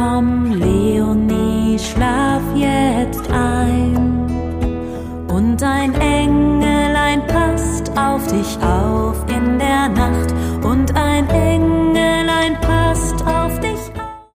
Komm, Leonie, schlaf jetzt ein. Und ein Engelein passt auf dich auf in der Nacht. Und ein Engelein